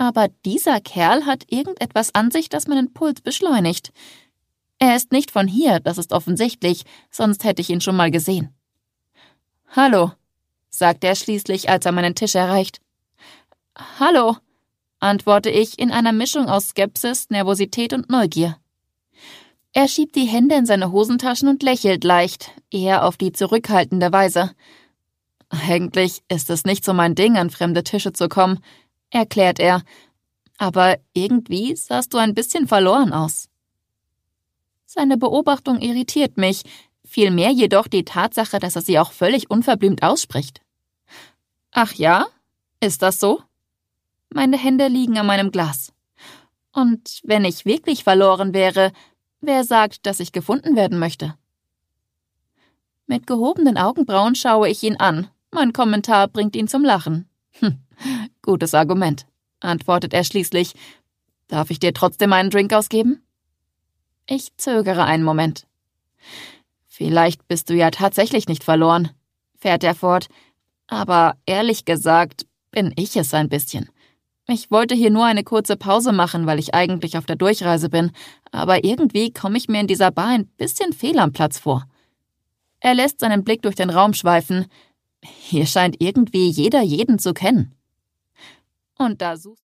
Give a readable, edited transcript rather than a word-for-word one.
Aber dieser Kerl hat irgendetwas an sich, das meinen Puls beschleunigt. Er ist nicht von hier, das ist offensichtlich, sonst hätte ich ihn schon mal gesehen. »Hallo«, sagt er schließlich, als er meinen Tisch erreicht. »Hallo«, antworte ich in einer Mischung aus Skepsis, Nervosität und Neugier. Er schiebt die Hände in seine Hosentaschen und lächelt leicht, eher auf die zurückhaltende Weise. »Eigentlich ist es nicht so mein Ding, an fremde Tische zu kommen«, erklärt er. »Aber irgendwie sahst du ein bisschen verloren aus.« Seine Beobachtung irritiert mich, vielmehr jedoch die Tatsache, dass er sie auch völlig unverblümt ausspricht. »Ach ja? Ist das so?« Meine Hände liegen an meinem Glas. »Und wenn ich wirklich verloren wäre, wer sagt, dass ich gefunden werden möchte?« Mit gehobenen Augenbrauen schaue ich ihn an. Mein Kommentar bringt ihn zum Lachen. »Gutes Argument«, antwortet er schließlich. »Darf ich dir trotzdem einen Drink ausgeben?« Ich zögere einen Moment. »Vielleicht bist du ja tatsächlich nicht verloren«, fährt er fort. »Aber ehrlich gesagt bin ich es ein bisschen. Ich wollte hier nur eine kurze Pause machen, weil ich eigentlich auf der Durchreise bin, aber irgendwie komme ich mir in dieser Bar ein bisschen fehl am Platz vor.« Er lässt seinen Blick durch den Raum schweifen. Hier scheint irgendwie jeder jeden zu kennen. Und da suchst